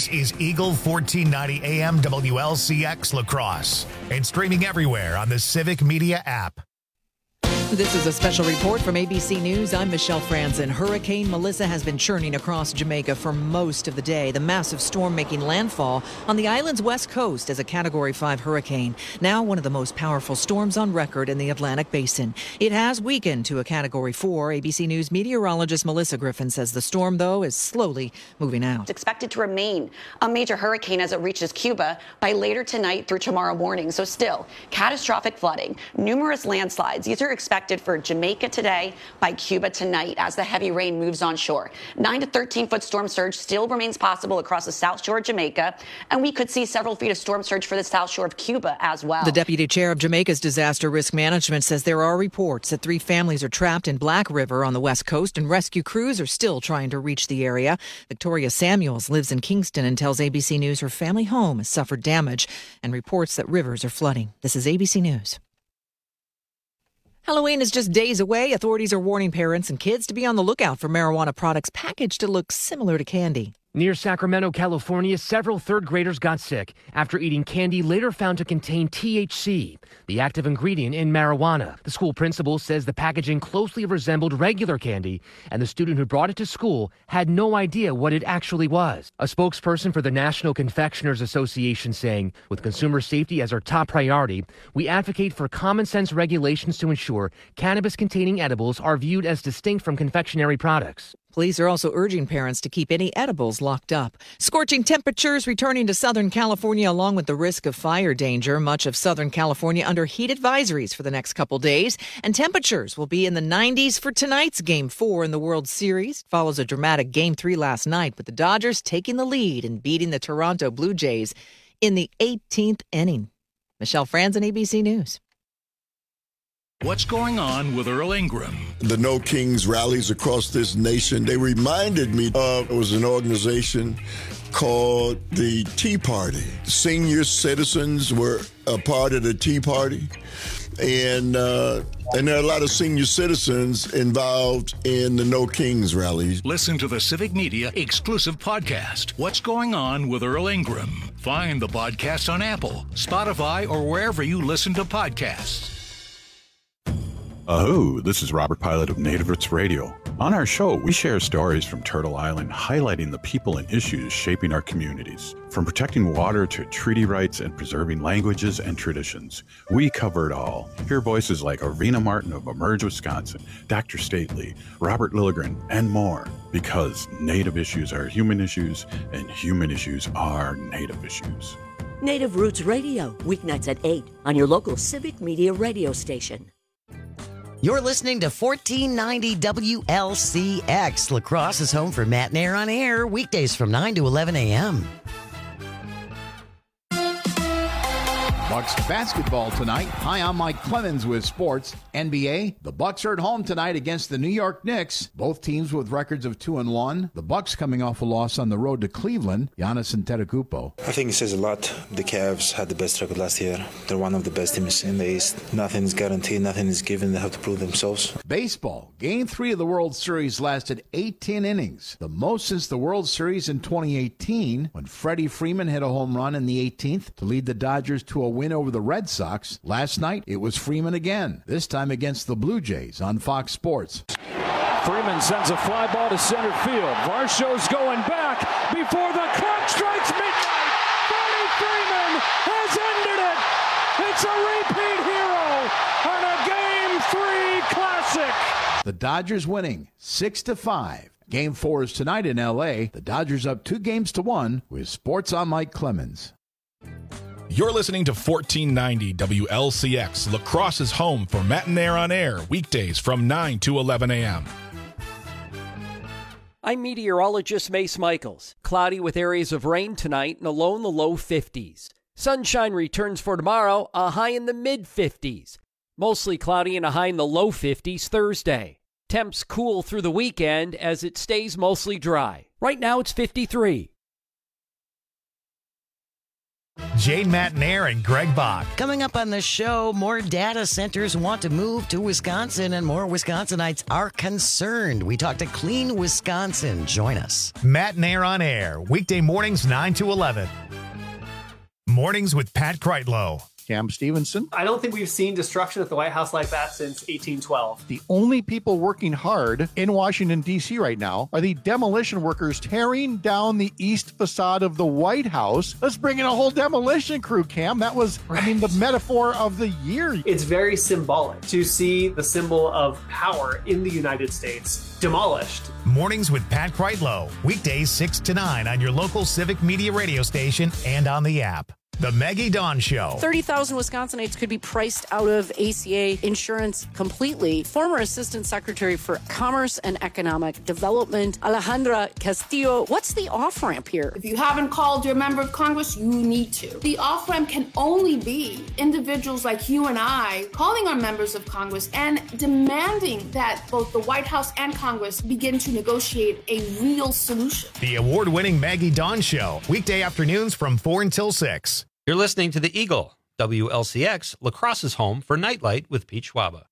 This is Eagle 1490 AM WLCX La Crosse and streaming everywhere on the Civic Media app. This is a special report from ABC News. I'm Michelle Franzen. Hurricane Melissa has been churning across Jamaica for most of the day. The massive storm making landfall on the island's west coast as a Category 5 hurricane. Now one of the most powerful storms on record in the Atlantic Basin. It has weakened to a Category 4. ABC News meteorologist Melissa Griffin says the storm, though, is slowly moving out. It's expected to remain a major hurricane as it reaches Cuba by later tonight through tomorrow morning. So still, catastrophic flooding, numerous landslides. These are expected for Jamaica today, by Cuba tonight as the heavy rain moves on shore. 9 to 13-foot storm surge still remains possible across the south shore of Jamaica, and we could see several feet of storm surge for the south shore of Cuba as well. The deputy chair of Jamaica's disaster risk management says there are reports that 3 families are trapped in Black River on the west coast, and rescue crews are still trying to reach the area. Victoria Samuels lives in Kingston and tells ABC News her family home has suffered damage and reports that rivers are flooding. This is ABC News. Halloween is just days away. Authorities are warning parents and kids to be on the lookout for marijuana products packaged to look similar to candy. Near Sacramento, California, several third graders got sick after eating candy later found to contain THC, the active ingredient in marijuana. The school principal says the packaging closely resembled regular candy, and the student who brought it to school had no idea what it actually was. A spokesperson for the National Confectioners Association saying, with consumer safety as our top priority, we advocate for common sense regulations to ensure cannabis-containing edibles are viewed as distinct from confectionery products. Police are also urging parents to keep any edibles locked up. Scorching temperatures returning to Southern California along with the risk of fire danger. Much of Southern California under heat advisories for the next couple days. And temperatures will be in the 90s for tonight's Game 4 in the World Series. Follows a dramatic Game 3 last night with the Dodgers taking the lead and beating the Toronto Blue Jays in the 18th inning. Michelle Franzen, ABC News. What's going on with Earl Ingram? The No Kings rallies across this nation, they reminded me of, it was an organization called the Tea Party. Senior citizens were a part of the Tea Party. And there are a lot of senior citizens involved in the No Kings rallies. Listen to the Civic Media exclusive podcast, What's Going On with Earl Ingram. Find the podcast on Apple, Spotify, or wherever you listen to podcasts. Aho, this is Robert Pilot of Native Roots Radio. On our show, we share stories from Turtle Island highlighting the people and issues shaping our communities. From protecting water to treaty rights and preserving languages and traditions, we cover it all. Hear voices like Arvina Martin of Emerge, Wisconsin, Dr. Stately, Robert Lilligren, and more. Because Native issues are human issues, and human issues are Native issues. Native Roots Radio, weeknights at 8 on your local Civic Media radio station. You're listening to 1490 WLCX. La Crosse is home for Matt and Air on Air, weekdays from 9 to 11 a.m. Bucks basketball tonight. Hi, I'm Mike Clemens with sports. NBA, the Bucks are at home tonight against the New York Knicks. Both teams with records of 2-1. The Bucks coming off a loss on the road to Cleveland. Giannis Antetokounmpo. I think it says a lot. The Cavs had the best record last year. They're one of the best teams in the East. Nothing is guaranteed. Nothing is given. They have to prove themselves. Baseball. Game 3 of the World Series lasted 18 innings. The most since the World Series in 2018 when Freddie Freeman hit a home run in the 18th to lead the Dodgers to a win over the Red Sox. Last night, it was Freeman again, this time against the Blue Jays on Fox Sports. Freeman sends a fly ball to center field. Varsho's going back before the clock strikes midnight. Freddie Freeman has ended it. It's a repeat hero and a Game 3 classic. The Dodgers winning 6-5. Game 4 is tonight in L.A. The Dodgers up 2-1 with Sports on Mike Clemens. You're listening to 1490 WLCX, La Crosse's home for Matt and Air on Air, weekdays from 9 to 11 a.m. I'm meteorologist Mace Michaels. Cloudy with areas of rain tonight and a low in the low 50s. Sunshine returns for tomorrow, a high in the mid-50s. Mostly cloudy and a high in the low 50s Thursday. Temps cool through the weekend as it stays mostly dry. Right now it's 53. Jane Matnair and Greg Bach. Coming up on the show, more data centers want to move to Wisconsin, and more Wisconsinites are concerned. We talk to Clean Wisconsin. Join us. Matnair on Air, weekday mornings 9 to 11. Mornings with Pat Kreitlow. Cam Stevenson. I don't think we've seen destruction at the White House like that since 1812. The only people working hard in Washington, D.C. right now are the demolition workers tearing down the east facade of the White House. Let's bring in a whole demolition crew, Cam. That was, the metaphor of the year. It's very symbolic to see the symbol of power in the United States demolished. Mornings with Pat Kreitlow, weekdays 6 to 9 on your local Civic Media radio station and on the app. The Maggie Dawn Show. 30,000 Wisconsinites could be priced out of ACA insurance completely. Former Assistant Secretary for Commerce and Economic Development, Alejandra Castillo. What's the off-ramp here? If you haven't called your member of Congress, you need to. The off-ramp can only be individuals like you and I calling our members of Congress and demanding that both the White House and Congress begin to negotiate a real solution. The award-winning Maggie Dawn Show, weekday afternoons from 4 until 6. You're listening to The Eagle, WLCX, La Crosse's home for Nightlight with Pete Schwaba.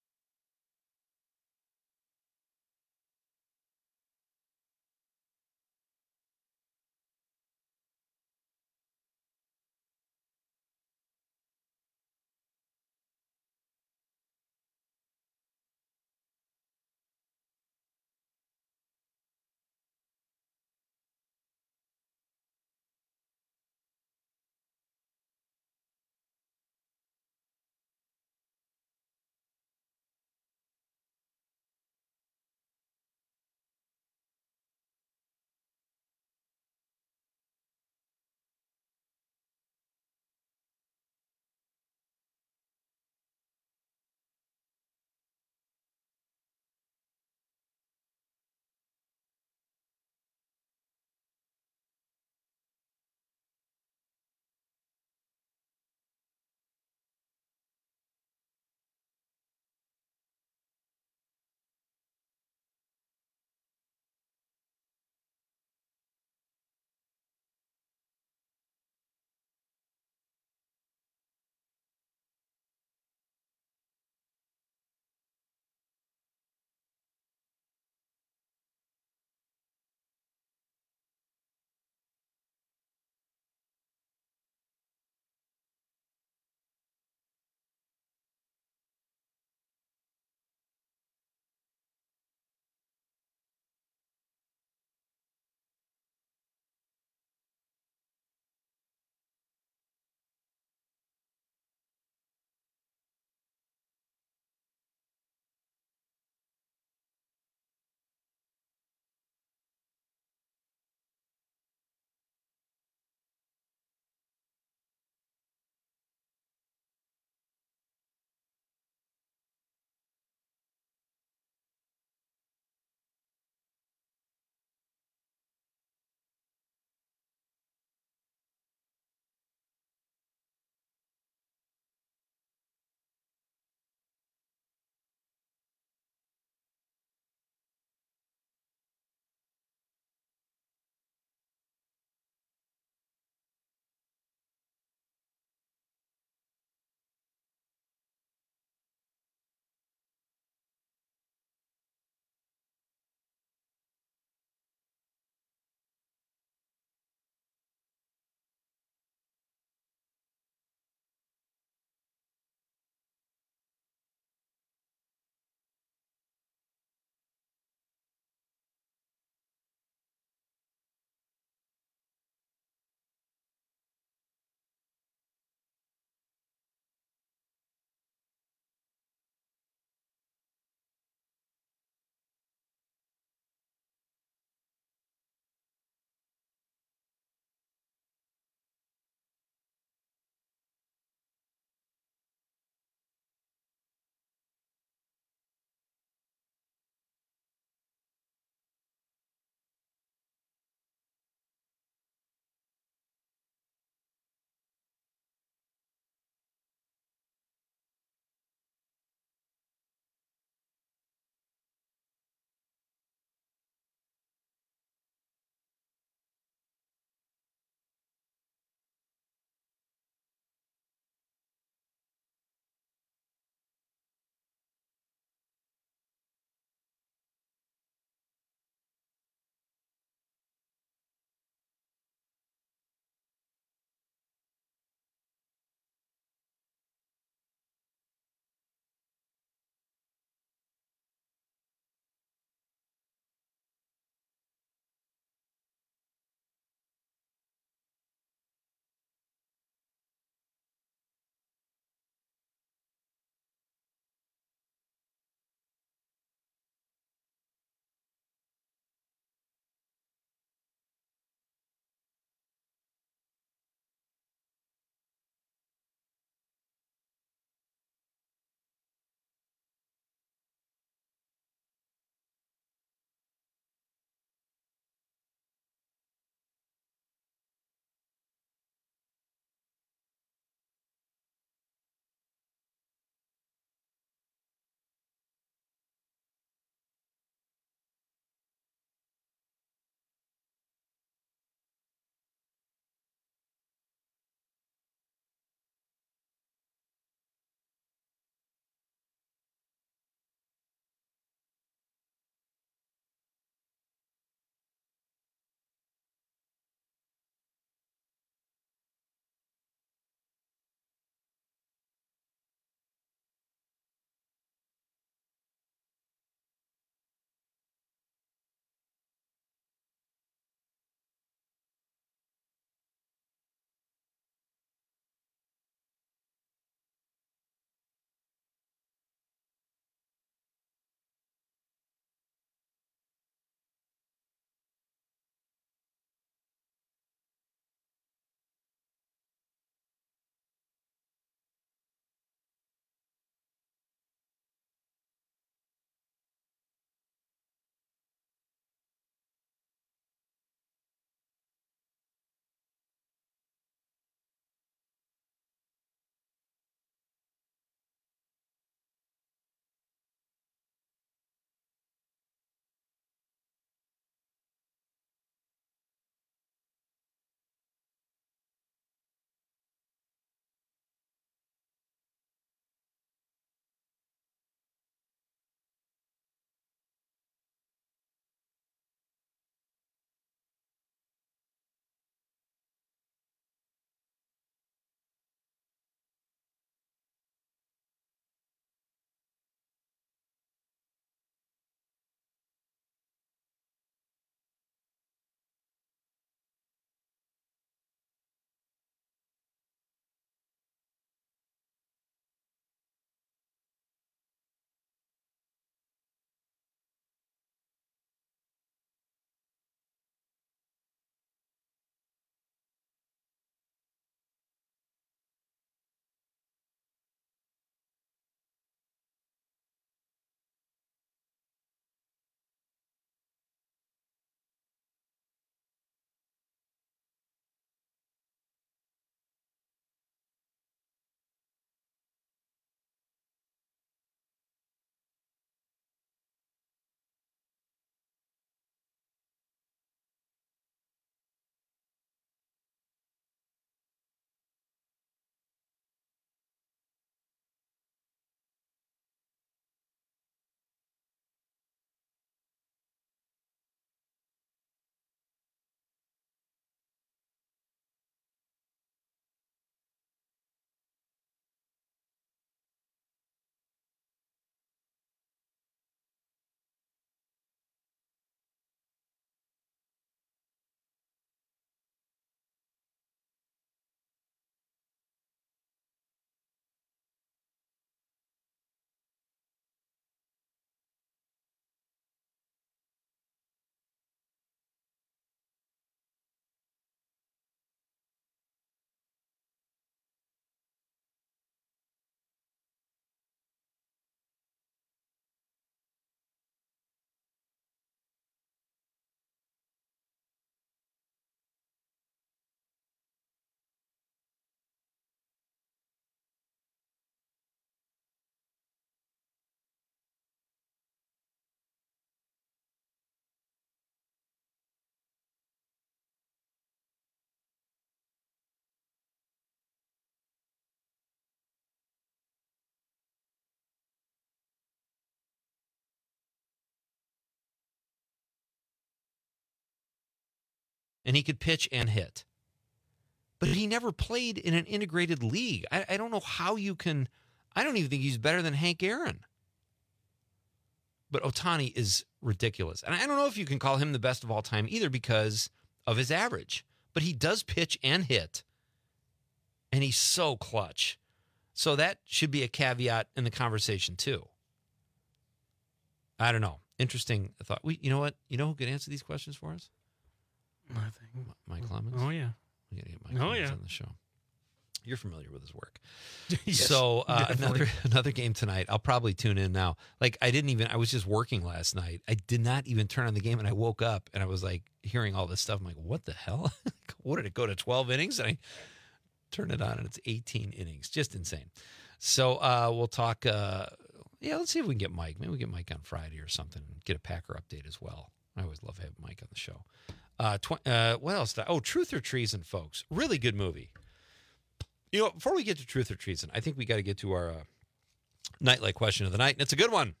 and he could pitch and hit. But he never played in an integrated league. I don't know how you can. I don't even think he's better than Hank Aaron. But Ohtani is ridiculous. And I don't know if you can call him the best of all time either because of his average. But he does pitch and hit. And he's so clutch. So that should be a caveat in the conversation too. I don't know. Interesting thought. You know what? You know who could answer these questions for us? I think Mike Clemens. Oh, yeah. We got to get Mike Clemens on the show. You're familiar with his work. Yes, so another game tonight. I'll probably tune in now. Like I was just working last night. I did not even turn on the game, and I woke up and I was like hearing all this stuff. I'm like, what the hell? What did it go to 12 innings? And I turned it on and it's 18 innings. Just insane. So we'll talk. Let's see if we can get Mike. Maybe we get Mike on Friday or something and get a Packer update as well. I always love having Mike on the show. What else? Truth or Treason, folks. Really good movie. You know, before we get to Truth or Treason, I think we got to get to our Nightlight question of the night, and it's a good one.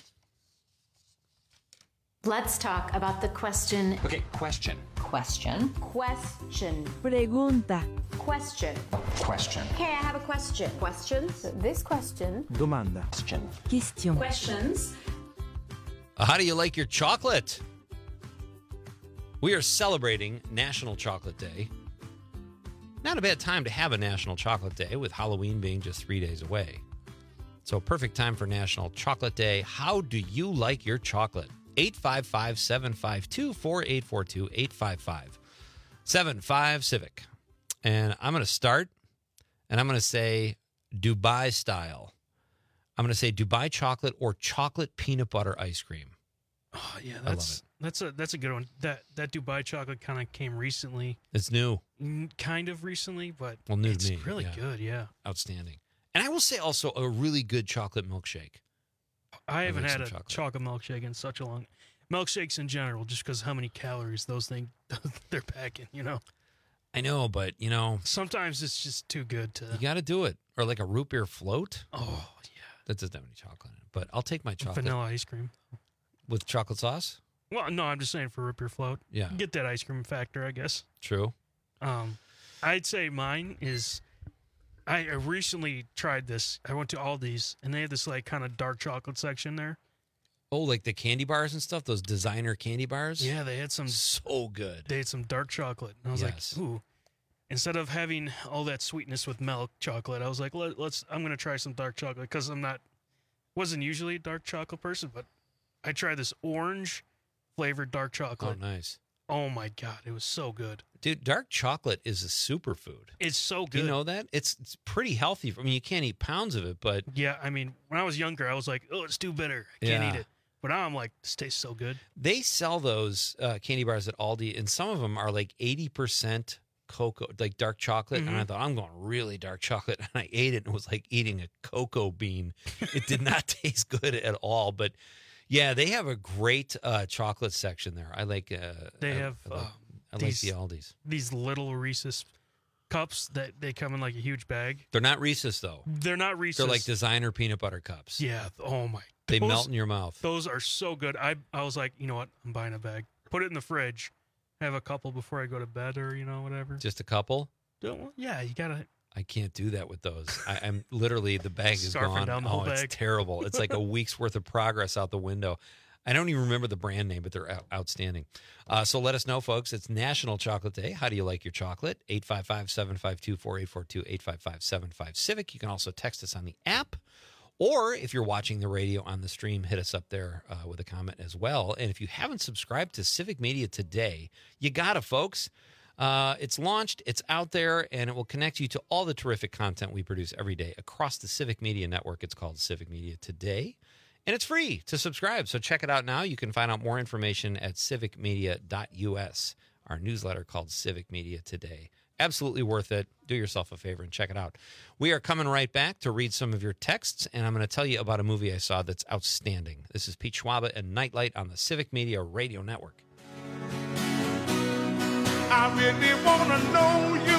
Let's talk about the question. Okay, question. Question. Pregunta. Question. Question. Okay, I have a question. Questions? This question. Domanda. Question. Question. Questions. How do you like your chocolate? We are celebrating National Chocolate Day. Not a bad time to have a National Chocolate Day, with Halloween being just 3 days away. So perfect time for National Chocolate Day. How do you like your chocolate? 855-752-4842, 855-75-CIVIC. And I'm going to start, and I'm going to say Dubai style. I'm going to say Dubai chocolate or chocolate peanut butter ice cream. Oh, yeah, I love it. That's a good one. That Dubai chocolate kind of came recently. It's new. Kind of recently, but new it's to me. Really good, yeah. Outstanding. And I will say also a really good chocolate milkshake. I haven't had a chocolate milkshake in such a long. Milkshakes in general, just because how many calories those things they're packing, you know. I know, but you know, sometimes it's just too good to. You got to do it, or like a root beer float. Oh yeah, that doesn't have any chocolate in it. But I'll take my chocolate. Vanilla ice cream with chocolate sauce. Well, no, I'm just saying for root beer float. Yeah, get that ice cream factor, I guess. True. I'd say mine is. I recently tried this. I went to Aldi's, and they had this like kind of dark chocolate section there. Oh, like the candy bars and stuff? Those designer candy bars? Yeah, they had some. So good. They had some dark chocolate. And I was like, ooh. Instead of having all that sweetness with milk chocolate, I was like, I'm going to try some dark chocolate because wasn't usually a dark chocolate person, but I tried this orange flavored dark chocolate. Oh, nice. Oh, my God. It was so good. Dude, dark chocolate is a superfood. It's so good. Do you know that? It's pretty healthy. I mean, you can't eat pounds of it, but... Yeah, I mean, when I was younger, I was like, oh, it's too bitter. I can't eat it. But now I'm like, this tastes so good. They sell those candy bars at Aldi, and some of them are like 80% cocoa, like dark chocolate. Mm-hmm. And I thought, I'm going really dark chocolate. And I ate it, and it was like eating a cocoa bean. It did not taste good at all. But yeah, they have a great chocolate section there. I like. I like the Aldi's. These little Reese's cups that they come in like a huge bag. They're not Reese's though. They're not Reese's. They're like designer peanut butter cups. Yeah. Oh my. They melt in your mouth. Those are so good. I was like, you know what? I'm buying a bag. Put it in the fridge. Have a couple before I go to bed, or whatever. Just a couple? Yeah, you gotta. I can't do that with those. I'm literally, the bag is gone. Down the whole bag. It's terrible. It's like a week's worth of progress out the window. I don't even remember the brand name, but they're outstanding. So let us know, folks. It's National Chocolate Day. How do you like your chocolate? 855-752-4842, 855-75-CIVIC. You can also text us on the app. Or if you're watching the radio on the stream, hit us up there with a comment as well. And if you haven't subscribed to Civic Media today, you got to, folks. It's launched, it's out there, and it will connect you to all the terrific content we produce every day across the Civic Media Network. It's called Civic Media Today, and it's free to subscribe. So check it out now. You can find out more information at civicmedia.us, our newsletter called Civic Media Today. Absolutely worth it. Do yourself a favor and check it out. We are coming right back to read some of your texts, and I'm going to tell you about a movie I saw that's outstanding. This is Pete Schwaba and Nightlight on the Civic Media Radio Network. I really want to know you.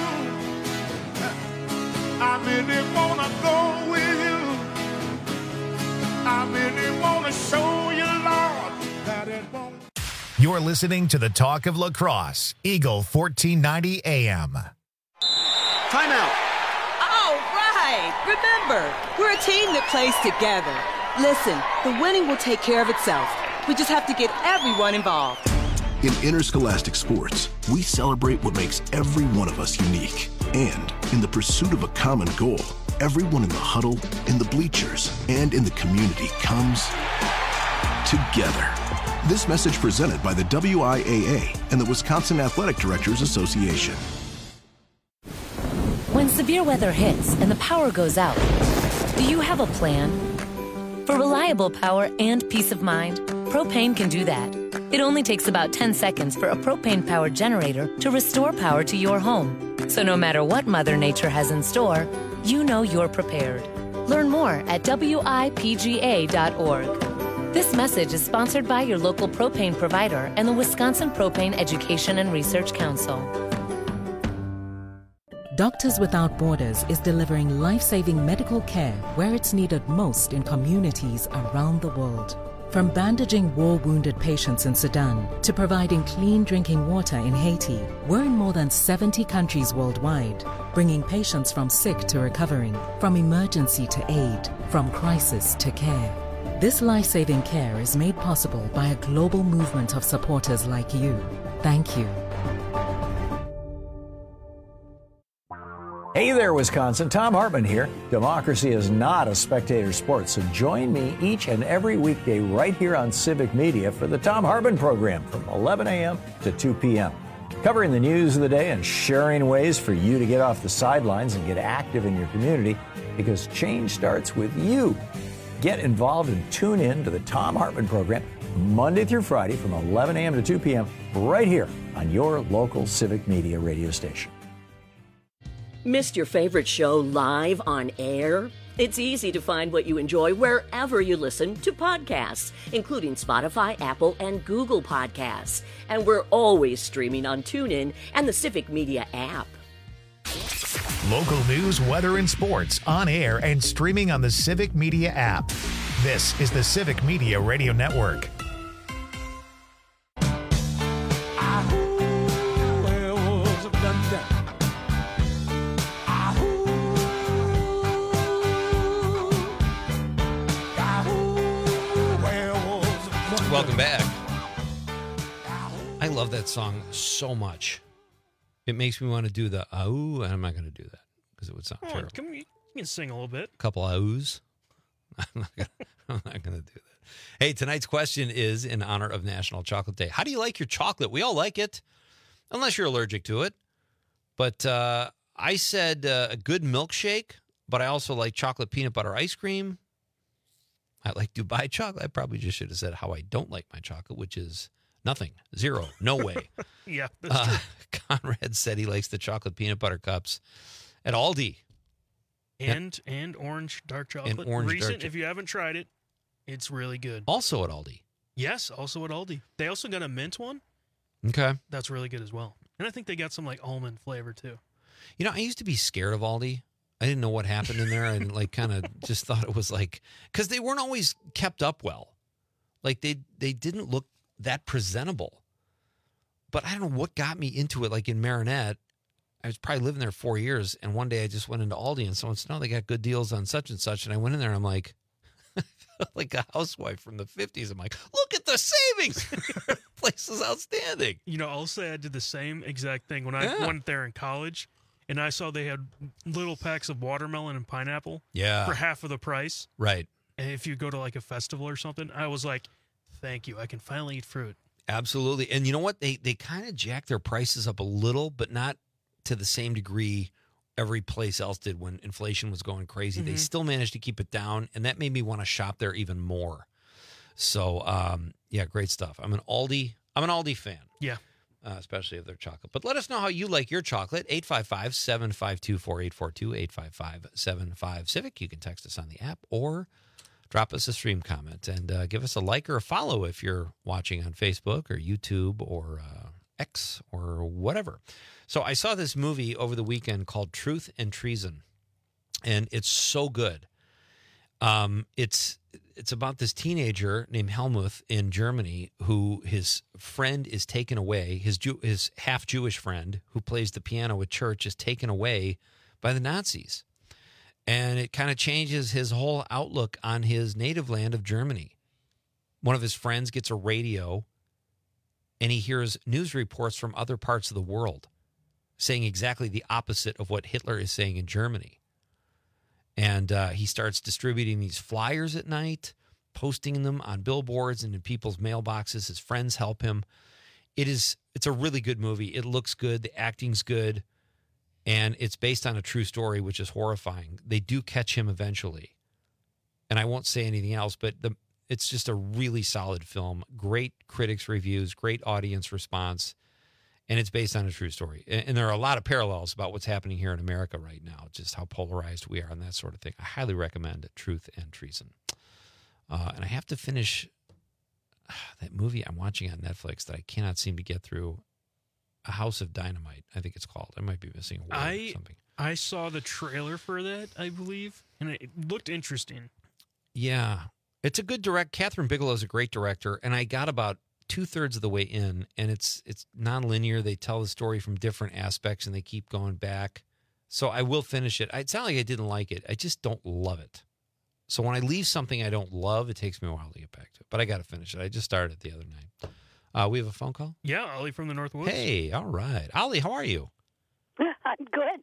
I really want to go with you. I really want to show you, Lord, that it won't. You're listening to the Talk of Lacrosse, Eagle 1490 AM. Timeout. All right. Remember, we're a team that plays together. Listen, the winning will take care of itself. We just have to get everyone involved. In interscholastic sports, we celebrate what makes every one of us unique. And in the pursuit of a common goal, everyone in the huddle, in the bleachers, and in the community comes together. This message presented by the WIAA and the Wisconsin Athletic Directors Association. When severe weather hits and the power goes out, do you have a plan? For reliable power and peace of mind, propane can do that. It only takes about 10 seconds for a propane-powered generator to restore power to your home. So no matter what Mother Nature has in store, you know you're prepared. Learn more at WIPGA.org. This message is sponsored by your local propane provider and the Wisconsin Propane Education and Research Council. Doctors Without Borders is delivering life-saving medical care where it's needed most in communities around the world. From bandaging war-wounded patients in Sudan to providing clean drinking water in Haiti, we're in more than 70 countries worldwide, bringing patients from sick to recovering, from emergency to aid, from crisis to care. This life-saving care is made possible by a global movement of supporters like you. Thank you. Hey there, Wisconsin. Tom Hartman here. Democracy is not a spectator sport, so join me each and every weekday right here on Civic Media for the Tom Hartman program from 11 a.m. to 2 p.m. Covering the news of the day and sharing ways for you to get off the sidelines and get active in your community, because change starts with you. Get involved and tune in to the Tom Hartman program Monday through Friday from 11 a.m. to 2 p.m. right here on your local Civic Media radio station. Missed your favorite show live on air? It's easy to find what you enjoy wherever you listen to podcasts, including Spotify, Apple, and Google Podcasts. And we're always streaming on TuneIn and the Civic Media app. Local news, weather, and sports on air and streaming on the Civic Media app. This is the Civic Media Radio Network. Welcome back. I love that song so much. It makes me want to do the "ah-ooh," and I'm not going to do that because it would sound terrible. You can sing a little bit. A couple "ah-oohs." I'm not going to do that. Hey, tonight's question is in honor of National Chocolate Day. How do you like your chocolate? We all like it, unless you're allergic to it. But I said a good milkshake, but I also like chocolate peanut butter ice cream. I like Dubai chocolate. I probably just should have said how I don't like my chocolate, which is nothing, zero, no way. Yeah, that's true. Conrad said he likes the chocolate peanut butter cups at Aldi. And orange dark chocolate. And orange Recent, dark if you haven't tried it, it's really good. Also at Aldi. Yes, also at Aldi. They also got a mint one. Okay. That's really good as well. And I think they got some like almond flavor too. You know, I used to be scared of Aldi. I didn't know what happened in there and like kind of just thought it was like, because they weren't always kept up well. Like they didn't look that presentable. But I don't know what got me into it. Like in Marinette, I was probably living there 4 years. And one day I just went into Aldi and someone said, no, they got good deals on such and such. And I went in there and I'm like, like a housewife from the 50s. I'm like, look at the savings. The place is outstanding. You know, I'll say I did the same exact thing when I went there in college. And I saw they had little packs of watermelon and pineapple for half of the price. Right. And if you go to like a festival or something, I was like, thank you. I can finally eat fruit. Absolutely. And you know what? They kind of jacked their prices up a little, but not to the same degree every place else did when inflation was going crazy. Mm-hmm. They still managed to keep it down, and that made me want to shop there even more. So, yeah, great stuff. I'm an Aldi fan. Yeah. Especially of their chocolate. But let us know how you like your chocolate. 855-752-4842, 855-75-CIVIC. You can text us on the app or drop us a stream comment and give us a like or a follow if you're watching on Facebook or YouTube or X or whatever. So I saw this movie over the weekend called Truth and Treason, and it's so good. It's it's about this teenager named Helmuth in Germany who his friend is taken away. His half-Jewish friend who plays the piano at church is taken away by the Nazis. And it kind of changes his whole outlook on his native land of Germany. One of his friends gets a radio, and he hears news reports from other parts of the world saying exactly the opposite of what Hitler is saying in Germany. And he starts distributing these flyers at night, posting them on billboards and in people's mailboxes. His friends help him. It's a really good movie. It looks good. The acting's good. And it's based on a true story, which is horrifying. They do catch him eventually. And I won't say anything else, but it's just a really solid film. Great critics' reviews, great audience response. And it's based on a true story. And there are a lot of parallels about what's happening here in America right now, just how polarized we are and that sort of thing. I highly recommend Truth and Treason. And I have to finish that movie I'm watching on Netflix that I cannot seem to get through. A House of Dynamite, I think it's called. I might be missing a word or something. I saw the trailer for that, I believe, and it looked interesting. Yeah. It's a good Catherine Bigelow is a great director, and I got about 2/3 of the way in, and it's nonlinear. They tell the story from different aspects, and they keep going back. So I will finish it. It's not like I didn't like it. I just don't love it. So when I leave something I don't love, it takes me a while to get back to it. But I got to finish it. I just started it the other night. We have a phone call? Yeah, Ollie from the Northwoods. Hey, all right. Ollie, how are you? I'm good.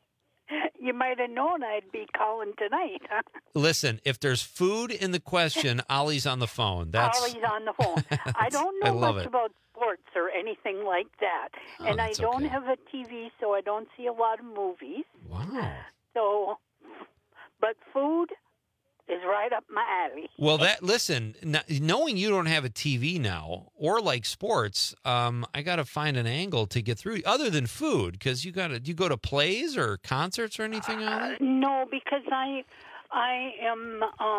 You might have known I'd be calling tonight. Huh? Listen, if there's food in the question, Ollie's on the phone. Ollie's on the phone. I don't know much about sports or anything like that. Oh, and I don't have a TV, so I don't see a lot of movies. Wow. So, but food is right up my alley. Well, listen, knowing you don't have a TV now or like sports, I got to find an angle to get through other than food, because do you go to plays or concerts or anything, Ollie? No, because I am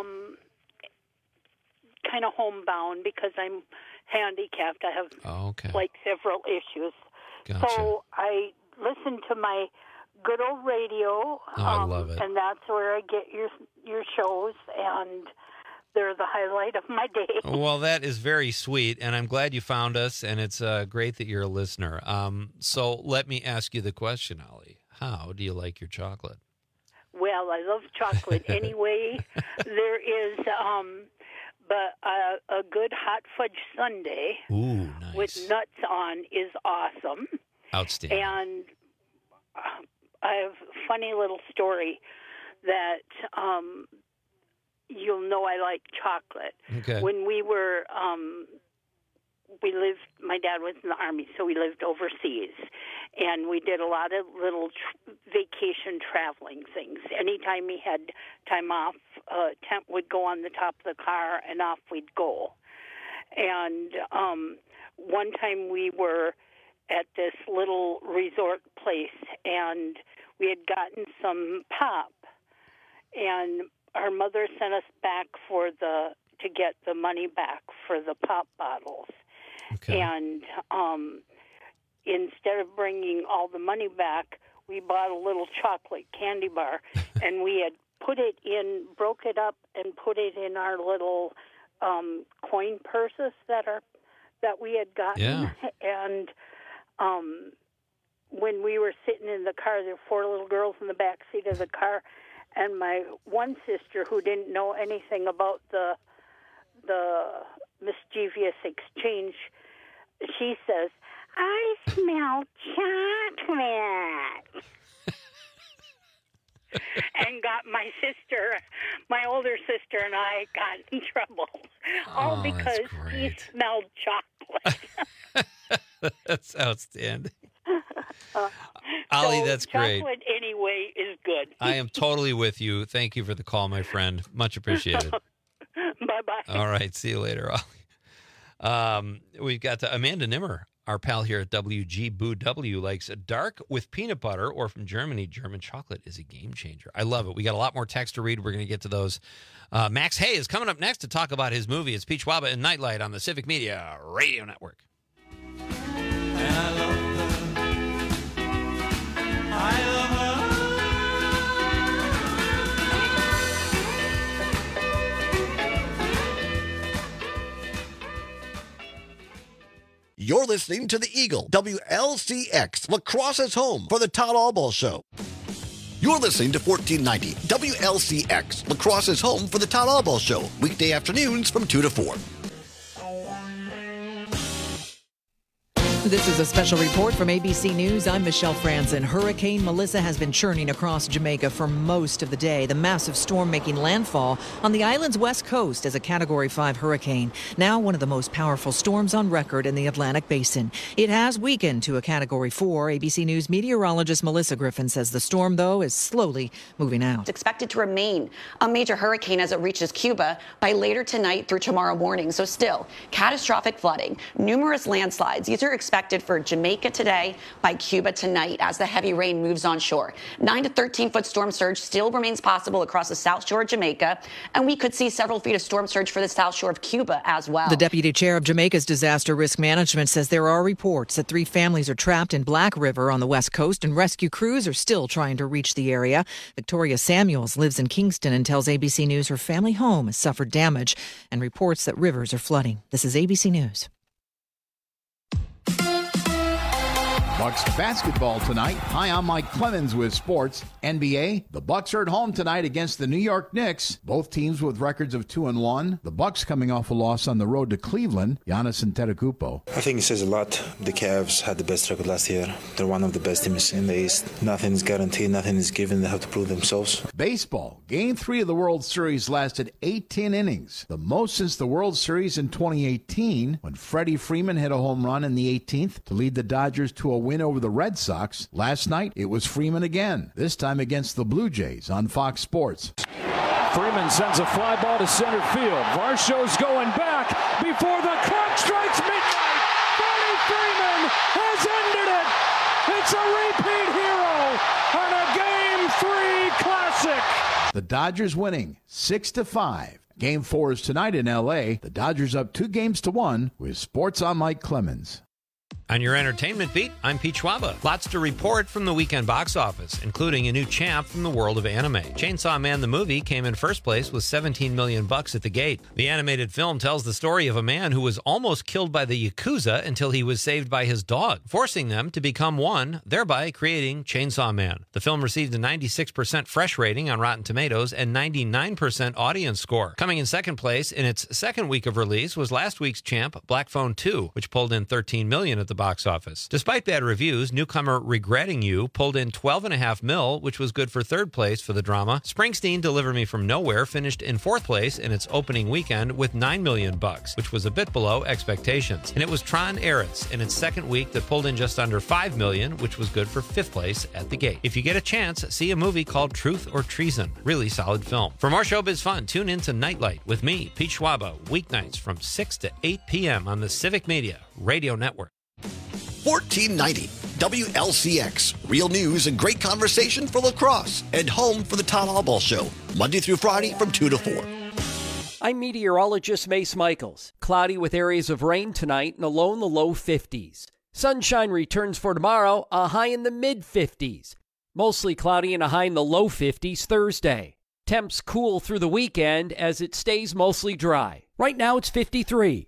kind of homebound because I'm handicapped. I have like several issues. Gotcha. So I listen to my good old radio. I love it. And that's where I get your shows, and they're the highlight of my day. Well, that is very sweet, and I'm glad you found us, and it's great that you're a listener. So let me ask you the question, Ollie. How do you like your chocolate? Well, I love chocolate anyway. There is but a good hot fudge sundae with nuts on is awesome. Outstanding. And I have a funny little story that you'll know I like chocolate. Okay. When we were, my dad was in the Army, so we lived overseas. And we did a lot of little vacation traveling things. Anytime he had time off, tent would go on the top of the car, and off we'd go. And one time we were at this little resort place, and we had gotten some pop, and our mother sent us back to get the money back for the pop bottles. Okay. And instead of bringing all the money back, we bought a little chocolate candy bar, and we had broke it up and put it in our little coin purses that we had gotten. Yeah. And when we were sitting in the car, there were 4 little girls in the back seat of the car, and my one sister, who didn't know anything about the mischievous exchange, she says, "I smell chocolate." And got my older sister and I got in trouble. All because he smelled chocolate. That's outstanding. Ollie, that's great. Chocolate anyway is good. I am totally with you. Thank you for the call, my friend. Much appreciated. Bye-bye. All right. See you later, Ollie. We've got Amanda Nimmer, our pal here at WG Boo W, likes a dark with peanut butter, or from Germany, German chocolate is a game changer. I love it. We got a lot more text to read. We're going to get to those. Max Hay is coming up next to talk about his movie. It's Peach Waba and Nightlight on the Civic Media Radio Network. You're listening to the Eagle, WLCX, Lacrosse's home for the Todd Albaugh Show. You're listening to 1490 WLCX, Lacrosse's home for the Todd Albaugh Show, weekday afternoons from 2 to 4. This is a special report from ABC News. I'm Michelle Franzen. Hurricane Melissa has been churning across Jamaica for most of the day. The massive storm making landfall on the island's west coast as a Category 5 hurricane. Now one of the most powerful storms on record in the Atlantic Basin. It has weakened to a Category 4. ABC News meteorologist Melissa Griffin says the storm, though, is slowly moving out. It's expected to remain a major hurricane as it reaches Cuba by later tonight through tomorrow morning. So still, catastrophic flooding, numerous landslides. These are expected for Jamaica today, by Cuba tonight as the heavy rain moves on shore. 9 to 13-foot storm surge still remains possible across the south shore of Jamaica, and we could see several feet of storm surge for the south shore of Cuba as well. The deputy chair of Jamaica's disaster risk management says there are reports that 3 families are trapped in Black River on the west coast, and rescue crews are still trying to reach the area. Victoria Samuels lives in Kingston and tells ABC News her family home has suffered damage and reports that rivers are flooding. This is ABC News. Bucks basketball tonight. Hi, I'm Mike Clemens with sports. NBA, the Bucks are at home tonight against the New York Knicks. Both teams with records of 2-1. The Bucks coming off a loss on the road to Cleveland. Giannis Antetokounmpo. I think it says a lot. The Cavs had the best record last year. They're one of the best teams in the East. Nothing is guaranteed. Nothing is given. They have to prove themselves. Baseball. Game 3 of the World Series lasted 18 innings. The most since the World Series in 2018 when Freddie Freeman hit a home run in the 18th to lead the Dodgers to a win over the Red Sox. Last night, it was Freeman again, this time against the Blue Jays on Fox Sports. Freeman sends a fly ball to center field. Varsho's going back before the clock strikes midnight. Freddie Freeman has ended it. It's a repeat hero on a Game 3 classic. The Dodgers winning 6-5. Game 4 is tonight in L.A. The Dodgers up 2-1 with Sports on Mike Clemens. On your entertainment beat, I'm Pete Schwaba. Lots to report from the weekend box office, including a new champ from the world of anime. Chainsaw Man the movie came in first place with $17 million at the gate. The animated film tells the story of a man who was almost killed by the Yakuza until he was saved by his dog, forcing them to become one, thereby creating Chainsaw Man. The film received a 96% fresh rating on Rotten Tomatoes and 99% audience score. Coming in second place in its second week of release was last week's champ, Black Phone 2, which pulled in $13 million at the box office. Despite bad reviews, newcomer Regretting You pulled in $12.5 million, which was good for third place for the drama. Springsteen Deliver Me From Nowhere finished in fourth place in its opening weekend with $9 million, which was a bit below expectations. And it was Tron Eretz in its second week that pulled in just under $5 million, which was good for fifth place at the gate. If you get a chance, see a movie called Truth or Treason. Really solid film. For more showbiz fun, tune in to Nightlight with me, Pete Schwaba, weeknights from 6 to 8 p.m. on the Civic Media Radio Network. 1490 WLCX. Real news and great conversation for lacrosse. And home for the Todd Albaugh Show. Monday through Friday from 2 to 4. I'm meteorologist Mace Michaels. Cloudy with areas of rain tonight and a low in the low 50s. Sunshine returns for tomorrow, a high in the mid-50s. Mostly cloudy and a high in the low 50s Thursday. Temps cool through the weekend as it stays mostly dry. Right now it's 53.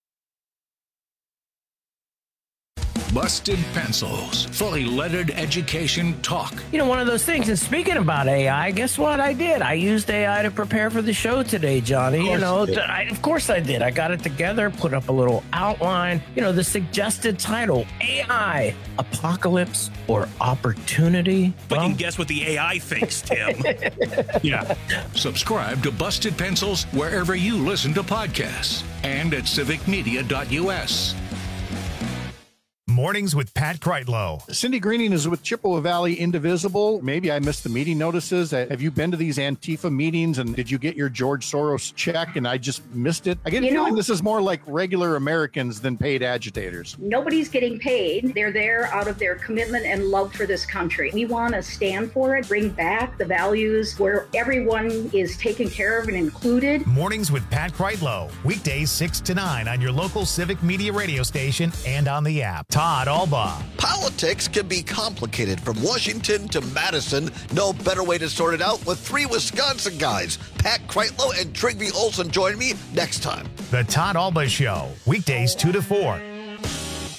Busted Pencils. Fully lettered education talk. You know, one of those things, and speaking about AI, guess what I did? I used AI to prepare for the show today, Johnny. Of course I did. I got it together, put up a little outline. You know, the suggested title, AI, Apocalypse or Opportunity. But you can guess what the AI thinks, Tim. Yeah. Subscribe to Busted Pencils wherever you listen to podcasts and at civicmedia.us. Mornings with Pat Kreitlow. Cindy Greening is with Chippewa Valley Indivisible. Maybe I missed the meeting notices. Have you been to these Antifa meetings, and did you get your George Soros check and I just missed it? I get a feeling this is more like regular Americans than paid agitators. Nobody's getting paid. They're there out of their commitment and love for this country. We want to stand for it, bring back the values where everyone is taken care of and included. Mornings with Pat Kreitlow. Weekdays 6 to 9 on your local Civic Media radio station and on the app. Todd Albaugh. Politics can be complicated from Washington to Madison. No better way to sort it out with three Wisconsin guys. Pat Kreitlow and Trygve Olsen join me next time. The Todd Albaugh Show. Weekdays 2 to 4.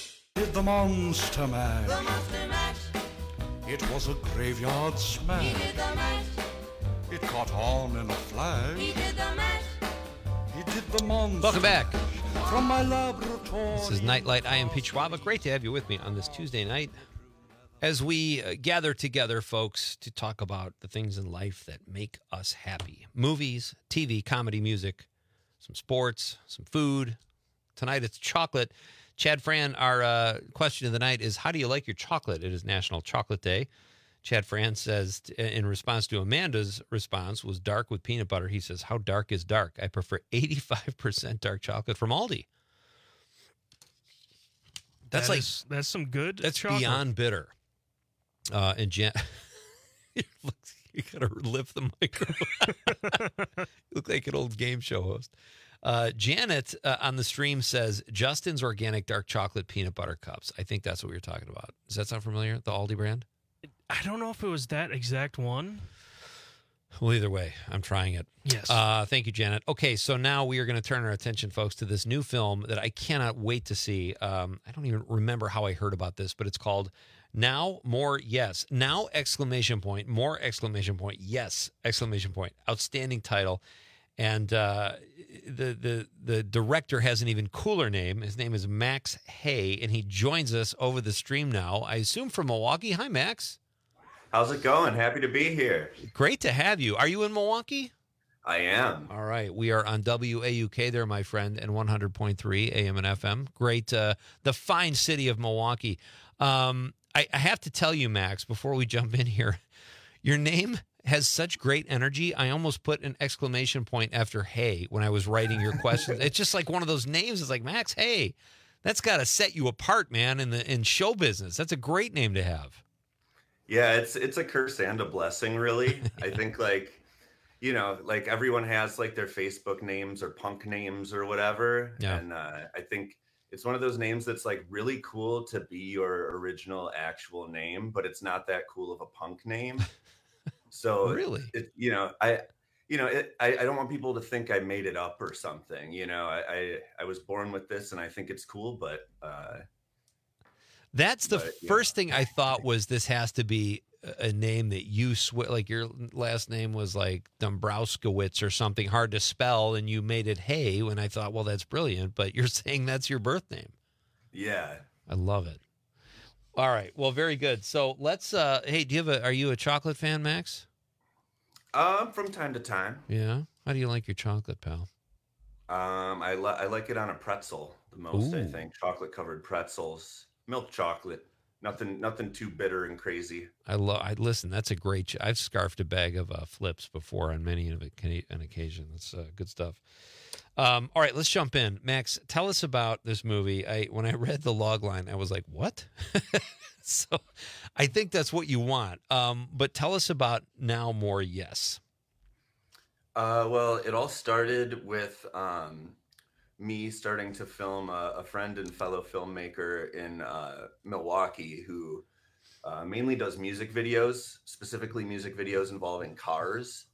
did the Monster Mash. It was a graveyard smash. He did the mash. It caught on in a flash. He did the mash. He did the Monster. Welcome back. From my laboratory. This is Nightlight. I am Pete Schwab. Great to have you with me on this Tuesday night as we gather together, folks, to talk about the things in life that make us happy. Movies, TV, comedy, music, some sports, some food. Tonight it's chocolate. Chad Fran, our question of the night is, how do you like your chocolate? It is National Chocolate Day. Chad Fran says, in response to Amanda's response, was dark with peanut butter. He says, how dark is dark? I prefer 85% dark chocolate from Aldi. That's that's some good That's chocolate. beyond bitter. And Jan, you got to lift the microphone. You look like an old game show host. Janet on the stream says, Justin's Organic Dark Chocolate Peanut Butter Cups. I think that's what we were talking about. Does that sound familiar, the Aldi brand? I don't know if it was that exact one. Well, either way, I'm trying it. Yes. Thank you, Janet. Okay, so now we are going to turn our attention, folks, to this new film that I cannot wait to see. I don't even remember how I heard about this, but it's called Now More Yes. Now, exclamation point, more exclamation point, yes, exclamation point. Outstanding title. And the director has an even cooler name. His name is Max Hay, and he joins us over the stream now, I assume from Milwaukee. Hi, Max. How's it going? Happy to be here. Great to have you. Are you in Milwaukee? I am. All right. We are on WAUK there, my friend, and 100.3 AM and FM. Great. The fine city of Milwaukee. I have to tell you, Max, before we jump in here, your name has such great energy. I almost put an exclamation point after Hay when I was writing your questions. It's just like one of those names. It's like, Max Hay. That's got to set you apart, man, in show business. That's a great name to have. Yeah, it's a curse and a blessing, really. I think, like everyone has like their Facebook names or punk names or whatever. Yeah. And I think it's one of those names that's like really cool to be your original actual name, but it's not that cool of a punk name. So really, I don't want people to think I made it up or something. I was born with this and I think it's cool, but that's the first thing I thought was this has to be a name that you like your last name was like Dombrowskiewicz or something hard to spell, and you made it Hay. When I thought, well, that's brilliant, but you're saying that's your birth name. Yeah, I love it. All right, well, very good. So let's. Hey, are you a chocolate fan, Max? From time to time. Yeah. How do you like your chocolate, pal? I like it on a pretzel the most. Ooh. I think chocolate covered pretzels. Milk chocolate, nothing too bitter and crazy. Listen. That's a great. I've scarfed a bag of Flips before on many an occasion. That's good stuff. All right, let's jump in. Max, tell us about this movie. When I read the log line, I was like, "What?" So, I think that's what you want. But tell us about Now More Yes. Well, it all started with me starting to film a friend and fellow filmmaker in Milwaukee who mainly does music videos, specifically music videos involving cars.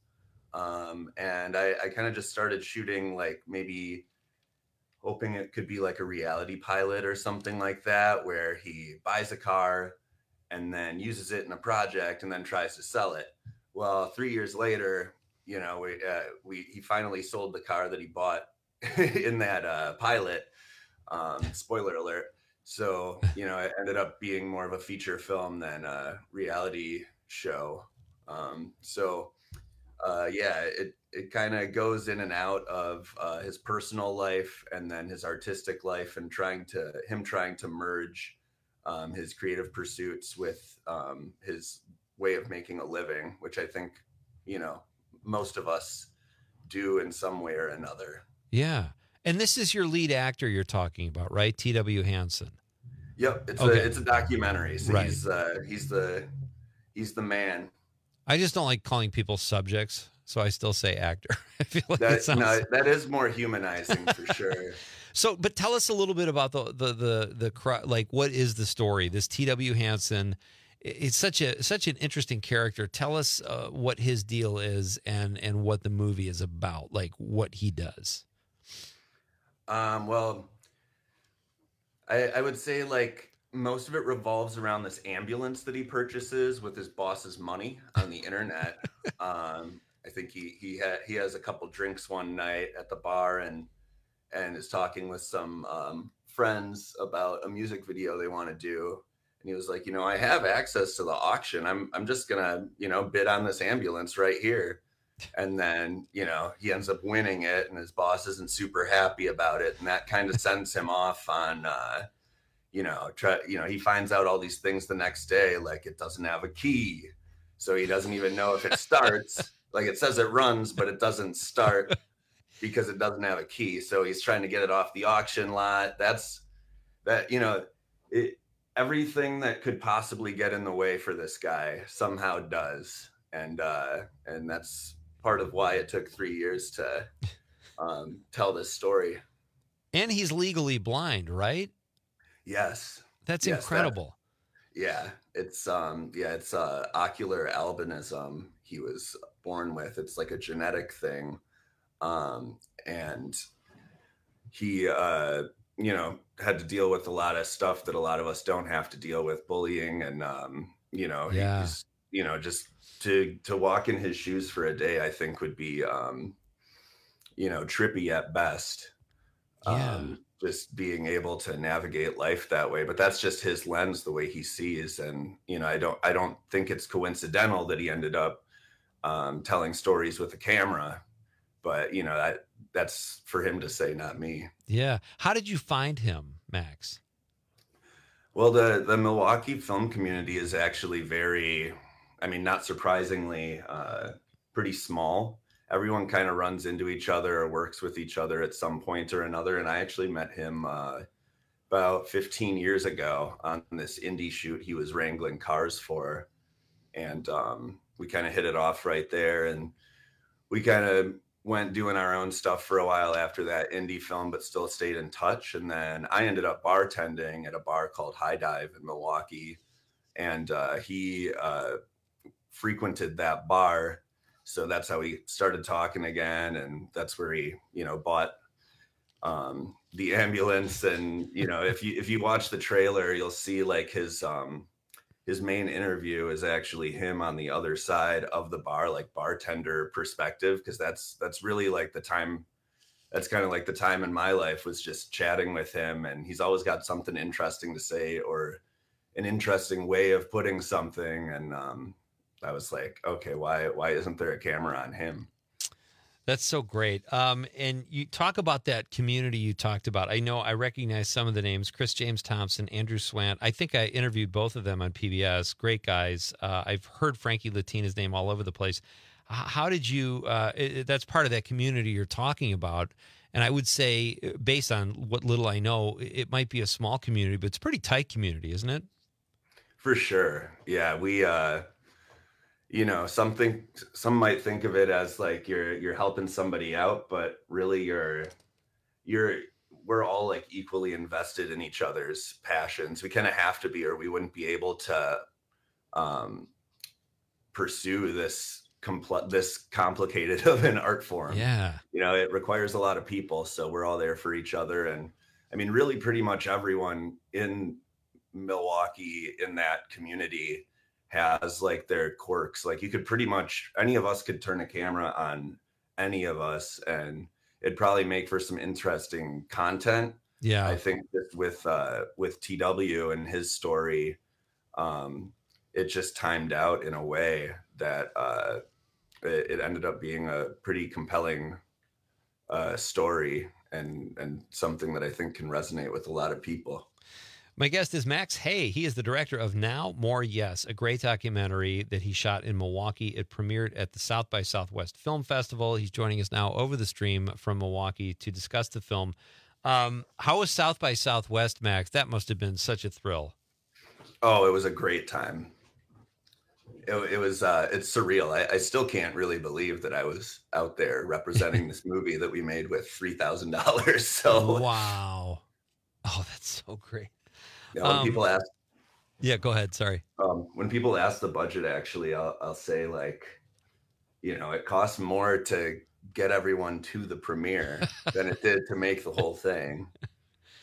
And I kind of just started shooting, like maybe hoping it could be like a reality pilot or something like that, where he buys a car and then uses it in a project and then tries to sell it. Well, 3 years later, he finally sold the car that he bought in that pilot. Spoiler alert. So, it ended up being more of a feature film than a reality show. It kind of goes in and out of his personal life and then his artistic life, and trying to merge his creative pursuits with his way of making a living, which I think, most of us do in some way or another. Yeah. And this is your lead actor you're talking about, right? T.W. Hansen. Yep. It's a documentary. So right. He's the man. I just don't like calling people subjects, so I still say actor. I feel like that is more humanizing for sure. So, but tell us a little bit about like, what is the story? This T.W. Hansen, it's such an interesting character. Tell us what his deal is and what the movie is about, like what he does. Well, I would say, like, most of it revolves around this ambulance that he purchases with his boss's money on the internet. I think he has a couple drinks one night at the bar and is talking with some friends about a music video they want to do. And he was like, I have access to the auction. I'm just gonna, bid on this ambulance right here. And then, he ends up winning it, and his boss isn't super happy about it. And that kind of sends him off on, he finds out all these things the next day, like it doesn't have a key. So he doesn't even know if it starts. Like it says it runs, but it doesn't start because it doesn't have a key. So he's trying to get it off the auction lot. Everything that could possibly get in the way for this guy somehow does. And that's part of why it took 3 years to tell this story. And he's legally blind, right? Yes. That's incredible. It's ocular albinism he was born with. It's like a genetic thing. And he, had to deal with a lot of stuff that a lot of us don't have to deal with, bullying and, just to walk in his shoes for a day, I think would be, trippy at best. Just being able to navigate life that way, but that's just his lens, the way he sees. And, I don't think it's coincidental that he ended up, telling stories with a camera, but that's for him to say, not me. Yeah. How did you find him, Max? Well, the Milwaukee film community is actually very, not surprisingly, pretty small. Everyone kind of runs into each other or works with each other at some point or another. And I actually met him about 15 years ago on this indie shoot he was wrangling cars for. And we kind of hit it off right there. And we kind of went doing our own stuff for a while after that indie film, but still stayed in touch. And then I ended up bartending at a bar called High Dive in Milwaukee. And he frequented that bar. So that's how we started talking again. And that's where he, bought the ambulance. And, if you watch the trailer, you'll see like his main interview is actually him on the other side of the bar, like bartender perspective. Cause that's really like the time. That's kind of like the time in my life, was just chatting with him. And he's always got something interesting to say or an interesting way of putting something. And, I was like, okay, why isn't there a camera on him? That's so great. And you talk about that community you talked about. I know I recognize some of the names: Chris James Thompson, Andrew Swant. I think I interviewed both of them on PBS. Great guys. I've heard Frankie Latina's name all over the place. How did you, that's part of that community you're talking about. And I would say, based on what little I know, it might be a small community, but it's a pretty tight community, isn't it? For sure. Yeah. We, some might think of it as like you're helping somebody out, but really we're all like equally invested in each other's passions. We kind of have to be, or we wouldn't be able to pursue this complicated of an art form. Yeah. It requires a lot of people. So we're all there for each other. And really pretty much everyone in Milwaukee in that community has like their quirks. Like you could pretty much, any of us could turn a camera on any of us and it'd probably make for some interesting content. Yeah. I think just with TW and his story, it just timed out in a way that it ended up being a pretty compelling story and something that I think can resonate with a lot of people. My guest is Max Hay. He is the director of Now, More, Yes, a great documentary that he shot in Milwaukee. It premiered at the South by Southwest Film Festival. He's joining us now over the stream from Milwaukee to discuss the film. How was South by Southwest, Max? That must have been such a thrill. Oh, it was a great time. It was, it's surreal. I still can't really believe that I was out there representing this movie that we made with $3,000. So wow. Oh, that's so great. When people ask, yeah, go ahead. Sorry. When people ask the budget, actually, I'll say like, it costs more to get everyone to the premiere than it did to make the whole thing.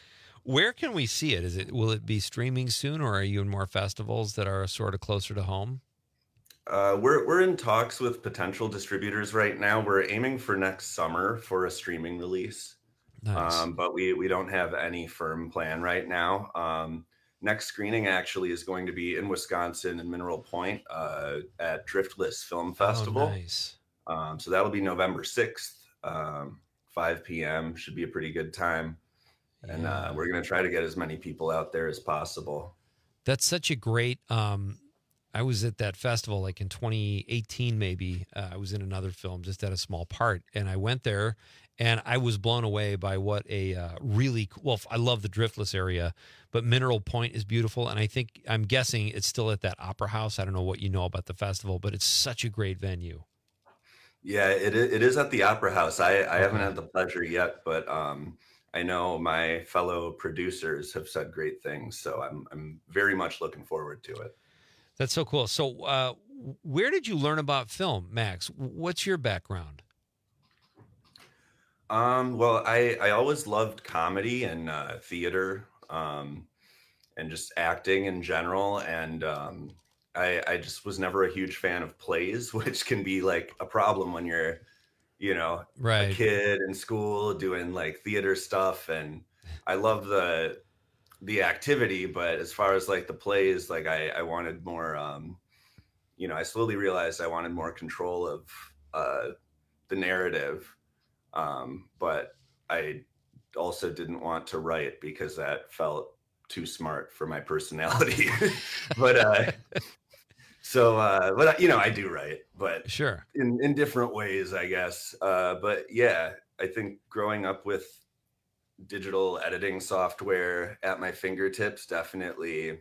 Where can we see it? Will it be streaming soon, or are you in more festivals that are sort of closer to home? We're in talks with potential distributors right now. We're aiming for next summer for a streaming release. Nice. But we don't have any firm plan right now. Next screening actually is going to be in Wisconsin in Mineral Point at Driftless Film Festival. Oh, nice. So that'll be November 6th, 5 p.m. Should be a pretty good time. And we're going to try to get as many people out there as possible. That's such a great... I was at that festival like in 2018, maybe. I was in another film, just at a small part. And I went there and I was blown away by what a I love the Driftless area, but Mineral Point is beautiful. And I'm guessing it's still at that Opera House. I don't know what you know about the festival, but it's such a great venue. Yeah, it is at the Opera House. I haven't had the pleasure yet, but I know my fellow producers have said great things. So I'm very much looking forward to it. That's so cool. So where did you learn about film, Max? What's your background? Well, I always loved comedy and theater and just acting in general. And I just was never a huge fan of plays, which can be like a problem when you're, right, a kid in school doing like theater stuff. And I love the activity, but as far as like the plays, like I wanted more, I slowly realized I wanted more control of the narrative. But I also didn't want to write because that felt too smart for my personality. but I do write, but sure, in different ways, I guess. But yeah, I think growing up with digital editing software at my fingertips definitely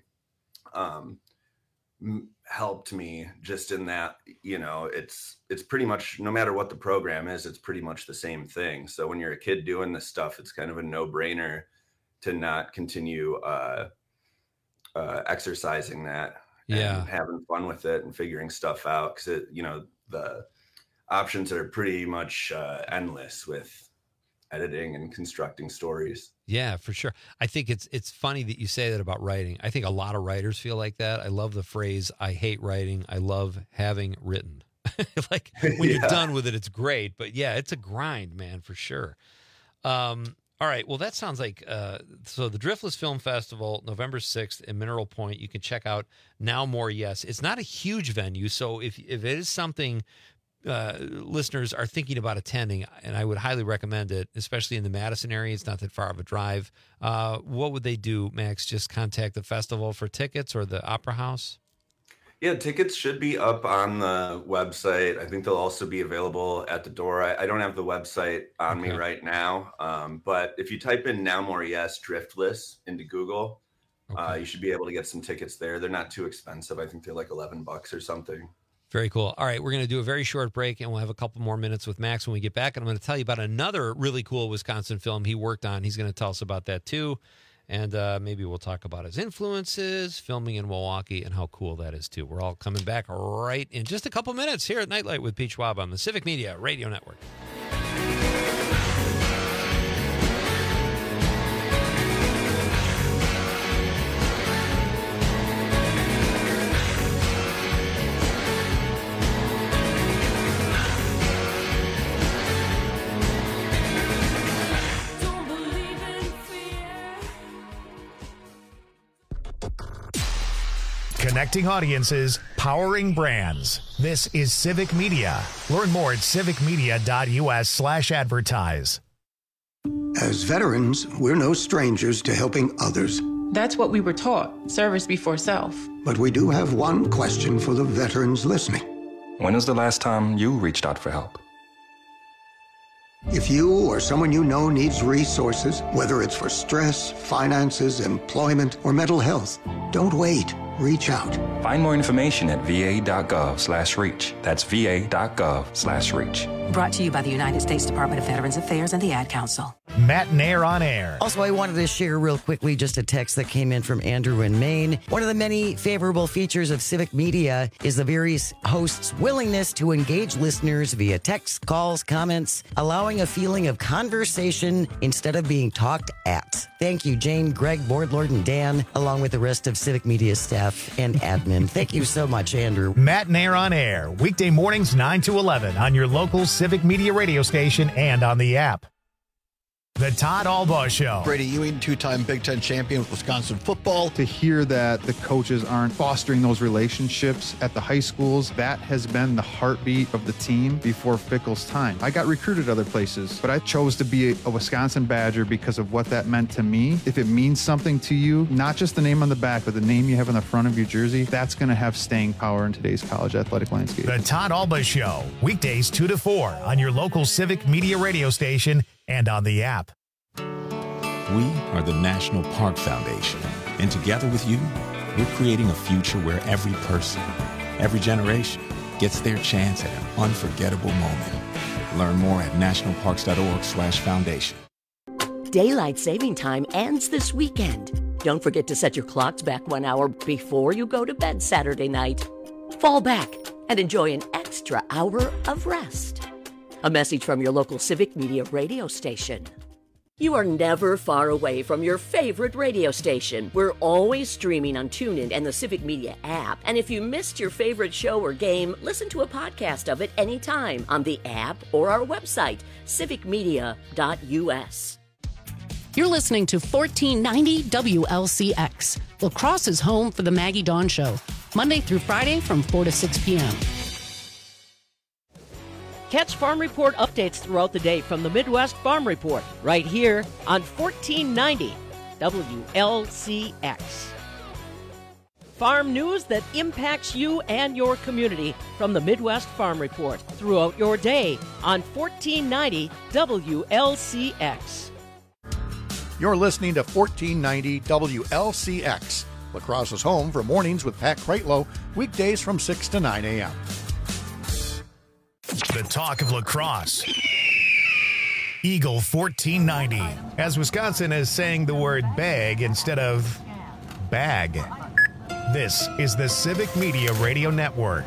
helped me, just in that, it's pretty much, no matter what the program is, it's pretty much the same thing. So when you're a kid doing this stuff, it's kind of a no-brainer to not continue exercising that and having fun with it and figuring stuff out, because the options are pretty much endless with editing and constructing stories. Yeah, for sure. I think it's funny that you say that about writing. I think a lot of writers feel like that. I love the phrase, I hate writing. I love having written. Like when you're done with it, it's great. But yeah, it's a grind, man, for sure. All right. Well, that sounds like, so the Driftless Film Festival, November 6th in Mineral Point, you can check out Now More Yes. It's not a huge venue. So if it is something listeners are thinking about attending, and I would highly recommend it, especially in the Madison area. It's not that far of a drive. What would they do, Max? Just contact the festival for tickets or the Opera House? Yeah, tickets should be up on the website. I think they'll also be available at the door. I don't have the website on me right now, but if you type in Now More Yes Driftless into Google, you should be able to get some tickets there. They're not too expensive. I think they're like $11 or something. Very cool. All right, we're going to do a very short break, and we'll have a couple more minutes with Max when we get back. And I'm going to tell you about another really cool Wisconsin film he worked on. He's going to tell us about that, too. And maybe we'll talk about his influences, filming in Milwaukee, and how cool that is, too. We're all coming back right in just a couple minutes here at Nightlight with Pete Schwab on the Civic Media Radio Network. Connecting audiences, powering brands. This is Civic Media. Learn more at civicmedia.us/advertise. As veterans, we're no strangers to helping others. That's what we were taught, service before self. But we do have one question for the veterans listening. When was the last time you reached out for help? If you or someone you know needs resources, whether it's for stress, finances, employment, or mental health, don't wait. Reach out. Find more information at va.gov/reach. That's va.gov/reach. Brought to you by the United States Department of Veterans Affairs and the Ad Council. Matt and Air on Air. Also, I wanted to share real quickly just a text that came in from Andrew in Maine. One of the many favorable features of Civic Media is the various hosts' willingness to engage listeners via text, calls, comments, allowing a feeling of conversation instead of being talked at. Thank you, Jane, Greg, Boardlord, and Dan, along with the rest of Civic Media staff and admin. Thank you so much, Andrew. Matt and Air on Air, weekday mornings 9 to 11 on your local Civic Media radio station and on the app. The Todd Albaugh Show. Brady Ewing, two-time Big Ten champion with Wisconsin football. To hear that the coaches aren't fostering those relationships at the high schools, that has been the heartbeat of the team before Fickell's time. I got recruited other places, but I chose to be a Wisconsin Badger because of what that meant to me. If it means something to you, not just the name on the back, but the name you have on the front of your jersey, that's going to have staying power in today's college athletic landscape. The Todd Albaugh Show, weekdays 2 to 4 on your local Civic Media radio station and on the app. We are the National Park Foundation, and together with you, we're creating a future where every person, every generation gets their chance at an unforgettable moment. Learn more at nationalparks.org/foundation. Daylight saving time ends this weekend. Don't forget to set your clocks back 1 hour before you go to bed Saturday night. Fall back and enjoy an extra hour of rest. A message from your local Civic Media radio station. You are never far away from your favorite radio station. We're always streaming on TuneIn and the Civic Media app. And if you missed your favorite show or game, listen to a podcast of it anytime on the app or our website, civicmedia.us. You're listening to 1490 WLCX. La Crosse is home for the Maggie Dawn Show, Monday through Friday from 4 to 6 p.m. Catch Farm Report updates throughout the day from the Midwest Farm Report, right here on 1490 WLCX. Farm news that impacts you and your community from the Midwest Farm Report throughout your day on 1490 WLCX. You're listening to 1490 WLCX. La Crosse is home for mornings with Pat Kreitlow, weekdays from 6 to 9 a.m. The talk of La Crosse. Eagle 1490. As Wisconsin is saying the word bag instead of bag. This is the Civic Media Radio Network.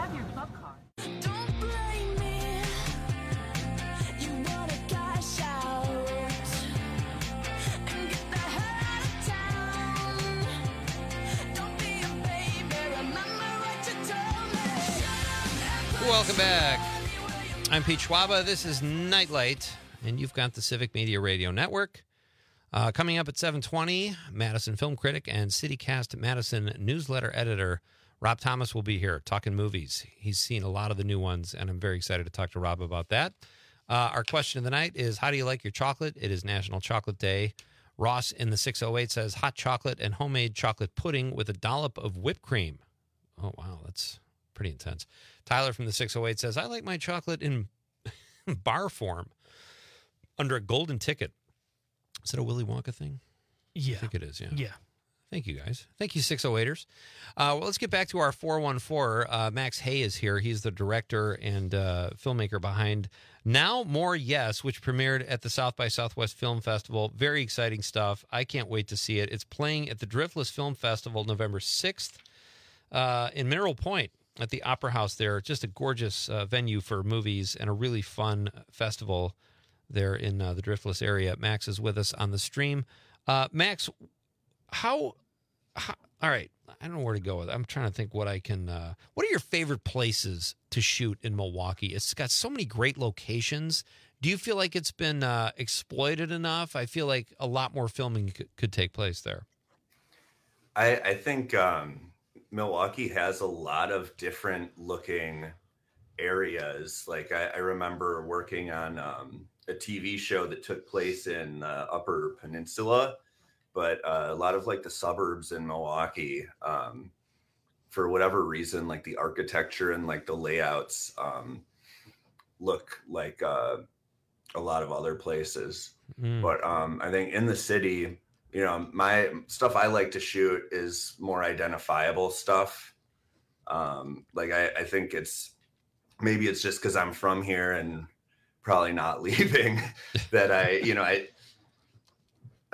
Welcome back. I'm Pete Schwaba. This is Nightlight, and you've got the Civic Media Radio Network. Coming up at 7:20, Madison film critic and CityCast Madison newsletter editor Rob Thomas will be here talking movies. He's seen a lot of the new ones, and I'm very excited to talk to Rob about that. Our question of the night is, how do you like your chocolate? It is National Chocolate Day. Ross in the 608 says, hot chocolate and homemade chocolate pudding with a dollop of whipped cream. Oh, wow, that's pretty intense. Tyler from the 608 says, I like my chocolate in bar form under a golden ticket. Is it a Willy Wonka thing? Yeah. I think it is, yeah. Yeah. Thank you, guys. Thank you, 608ers. Well, let's get back to our 414. Max Hay is here. He's the director and filmmaker behind Now More Yes, which premiered at the South by Southwest Film Festival. Very exciting stuff. I can't wait to see it. It's playing at the Driftless Film Festival November 6th in Mineral Point at the Opera House there. Just a gorgeous venue for movies and a really fun festival there in the Driftless area. Max is with us on the stream. Max, how all right, I don't know where to go with it. I'm trying to think what I can what are your favorite places to shoot in Milwaukee? It's got so many great locations. Do you feel like it's been exploited enough? I feel like a lot more filming could take place there. I think Milwaukee has a lot of different looking areas. Like I remember working on a TV show that took place in Upper Peninsula, but a lot of like the suburbs in Milwaukee, for whatever reason, like the architecture and like the layouts look like a lot of other places. But I think in the city, you know, my stuff I like to shoot is more identifiable stuff. Like I think maybe it's just because I'm from here and probably not leaving that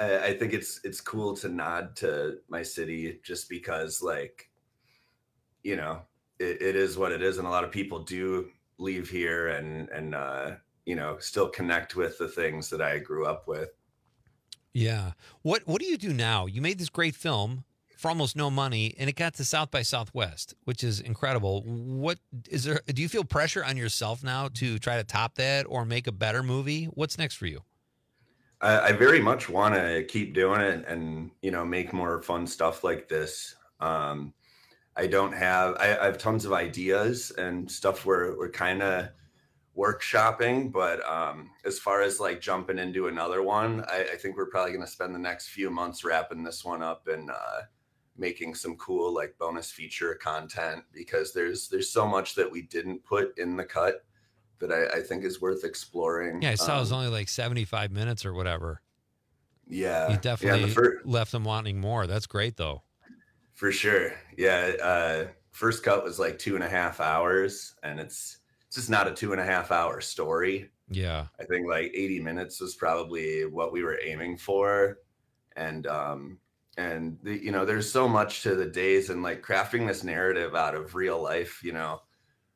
I think it's cool to nod to my city just because, like, you know, it is what it is. And a lot of people do leave here and you know, still connect with the things that I grew up with. Yeah. What do you do now? You made this great film for almost no money, and it got to South by Southwest, which is incredible. What is there? Do you feel pressure on yourself now to try to top that or make a better movie? What's next for you? I very much want to keep doing it and, you know, make more fun stuff like this. I have tons of ideas and stuff we're kind of workshopping, but as far as like jumping into another one, I think we're probably going to spend the next few months wrapping this one up and making some cool like bonus feature content, because there's so much that we didn't put in the cut that I think is worth exploring. Yeah, I saw it was only like 75 minutes or whatever. Yeah. You definitely left them wanting more. That's great though. For sure. Yeah. First cut was like 2.5 hours, and it's just not a 2.5 hour story. Yeah. I think like 80 minutes was probably what we were aiming for. And you know, there's so much to the days, and like crafting this narrative out of real life, you know,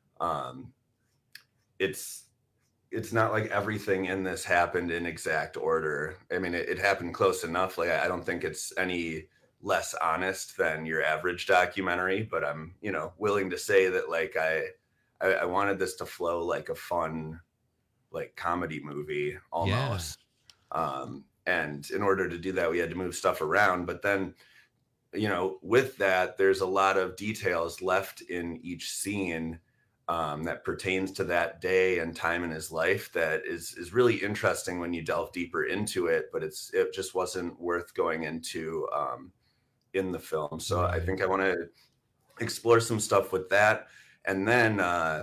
it's not like everything in this happened in exact order. I mean, it happened close enough. Like, I don't think it's any less honest than your average documentary, but I'm, you know, willing to say that like I wanted this to flow like a fun, like comedy movie almost. Yeah. And in order to do that, we had to move stuff around. But then, you know, with that, there's a lot of details left in each scene that pertains to that day and time in his life that is really interesting when you delve deeper into it. But it just wasn't worth going into in the film. So I think I want to explore some stuff with that. And then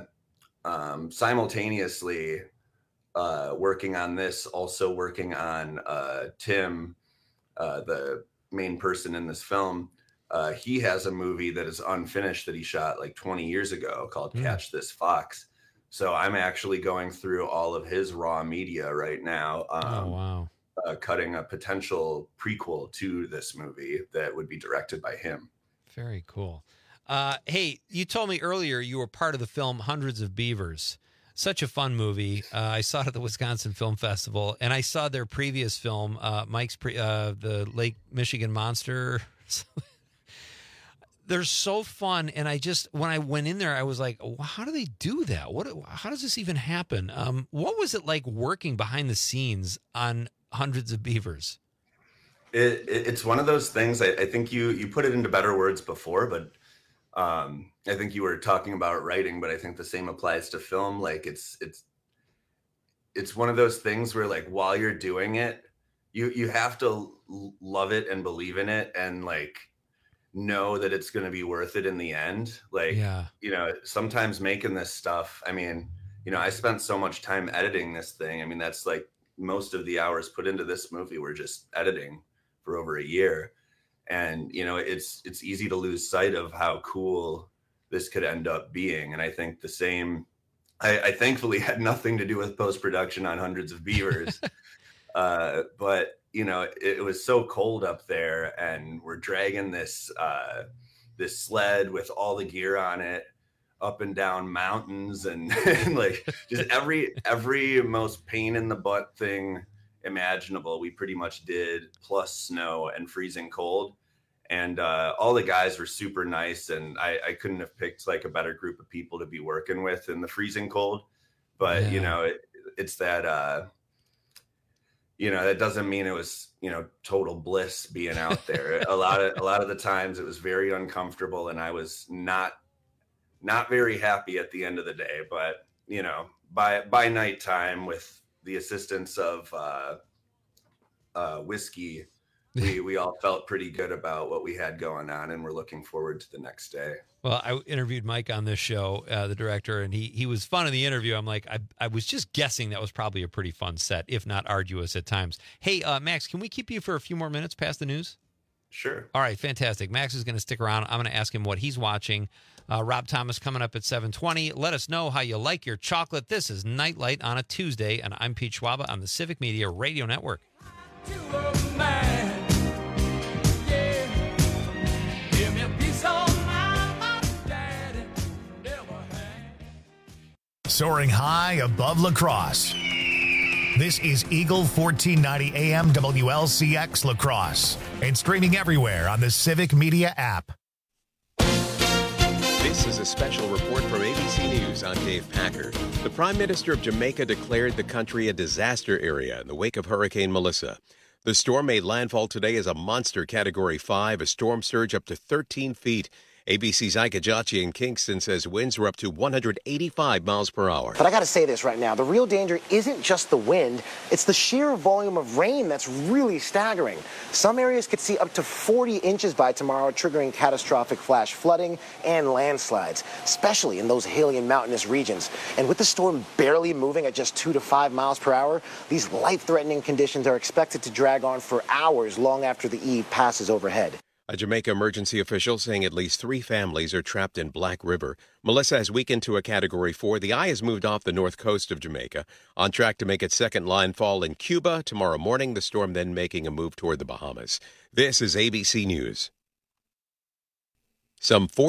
simultaneously working on this, also working on Tim, the main person in this film. He has a movie that is unfinished that he shot like 20 years ago called Catch This Fox. So I'm actually going through all of his raw media right now. Oh, wow. Cutting a potential prequel to this movie that would be directed by him. Very cool. Hey, you told me earlier you were part of the film Hundreds of Beavers. Such a fun movie. I saw it at the Wisconsin Film Festival, and I saw their previous film, the Lake Michigan Monster. They're so fun, and when I went in there, I was like, well, how do they do that? How does this even happen? What was it like working behind the scenes on Hundreds of Beavers? It's one of those things. I think you put it into better words before, but I think you were talking about writing, but I think the same applies to film. Like it's one of those things where like while you're doing it, you have to love it and believe in it and like know that it's going to be worth it in the end. Like, you know, sometimes making this stuff, I mean, you know, I spent so much time editing this thing. I mean, that's like most of the hours put into this movie were just editing for over a year. And, you know, it's easy to lose sight of how cool this could end up being. And I think the same, I thankfully had nothing to do with post-production on Hundreds of Beavers. But, you know, it was so cold up there, and we're dragging this sled with all the gear on it up and down mountains and like just every most pain in the butt thing imaginable we pretty much did, plus snow and freezing cold. And all the guys were super nice, and I couldn't have picked like a better group of people to be working with in the freezing cold. But you know, it's that you know, that doesn't mean it was, you know, total bliss being out there. a lot of the times it was very uncomfortable, and I was not very happy at the end of the day. But, you know, by nighttime, with the assistance of whiskey, we all felt pretty good about what we had going on, and we're looking forward to the next day. Well, I interviewed Mike on this show, the director, and he was fun in the interview. I'm like, I was just guessing that was probably a pretty fun set, if not arduous at times. Hey, Max, can we keep you for a few more minutes past the news? Sure. All right, fantastic. Max is going to stick around. I'm going to ask him what he's watching. Rob Thomas coming up at 7:20. Let us know how you like your chocolate. This is Nightlight on a Tuesday, and I'm Pete Schwaba on the Civic Media Radio Network. soaring high above La Crosse. This is Eagle 1490 AM WLCX La Crosse and streaming everywhere on the Civic Media app. This is a special report from ABC News. I'm Dave Packer. The Prime Minister of Jamaica declared the country a disaster area in the wake of Hurricane Melissa. The storm made landfall today as a monster Category 5, a storm surge up to 13 feet. ABC's Ike Ajachi in Kingston says winds were up to 185 miles per hour. But I got to say this right now. The real danger isn't just the wind. It's the sheer volume of rain that's really staggering. Some areas could see up to 40 inches by tomorrow, triggering catastrophic flash flooding and landslides, especially in those hilly and mountainous regions. And with the storm barely moving at just 2 to 5 miles per hour, these life-threatening conditions are expected to drag on for hours long after the eve passes overhead. A Jamaica emergency official saying at least 3 families are trapped in Black River. Melissa has weakened to a Category 4. The eye has moved off the north coast of Jamaica, on track to make its second landfall in Cuba tomorrow morning, the storm then making a move toward the Bahamas. This is ABC News. Some